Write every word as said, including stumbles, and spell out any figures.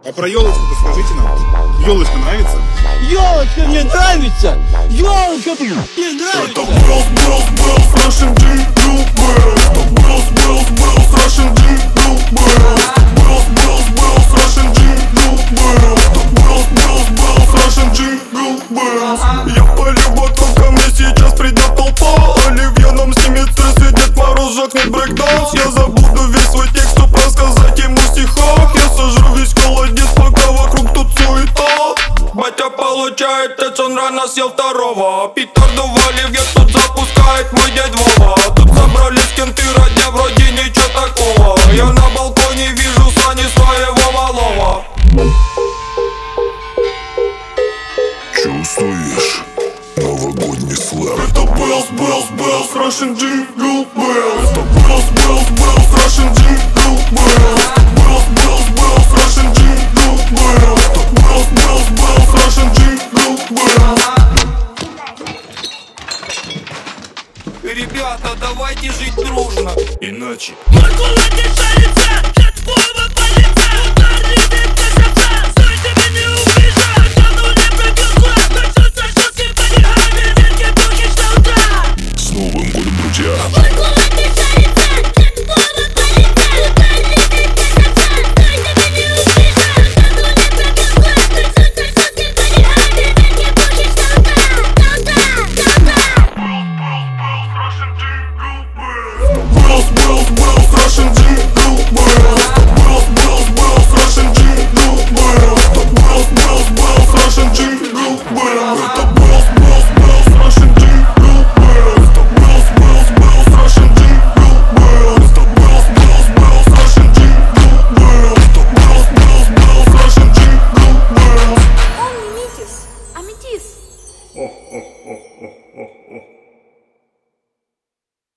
А про елочку-то скажите нам. Елочка нравится? Елочка мне нравится! Елочка мне нравится! Это Белls, Белls, Белls, Russian Jingle Bells. Это Белls, Белls, Bells, Russian Jingle Bells. Белls, Белls, Bells, Russian Jingle Bells. Это Белls, Белls, Bells, Russian Jingle Bells. Я полю батон, ко мне сейчас придет толпа. Оливье нам снимет стресс, и Дед Мороз жахнет брейкданс. Я забуду весь свой текст, чтоб рассказать ему в стихах. Я сожру весь холодец, пока вокруг тут суета. Батя получает ТЭЦ, он рано съел второго. Петарду в Оливье тут запускает мой дед Вова. Тут собрались кенты, родня, вроде ничего такого. Я на балконе вижу сани своего малого. Чувствуешь новогодний слэм? Это Bells, Bells, Bells, Russian Jingle Bells. Это Bells, Bells, Bells, Russian Jingle Bells. Bells, Bells, Bells, Russian Jingle Bells. Это Bells, Bells, Bells, Russian Jingle Bells. Ребята, давайте жить дружно. Иначе с Новым годом, друзья! Bells, bells, bells, Russian Jingle Bells. Bells, bells, bells, Russian Jingle Bells. Это Bells, bells, bells, Russian Jingle Bells. Это Bells, bells, bells, Russian Jingle Bells. Это Bells, bells, bells, Russian Jingle Bells. Это Bells, bells, bells, Russian Jingle Bells. Это Bells, bells, bells, Russian Jingle Bells. Omnitis, Amitis. О, о, о, о.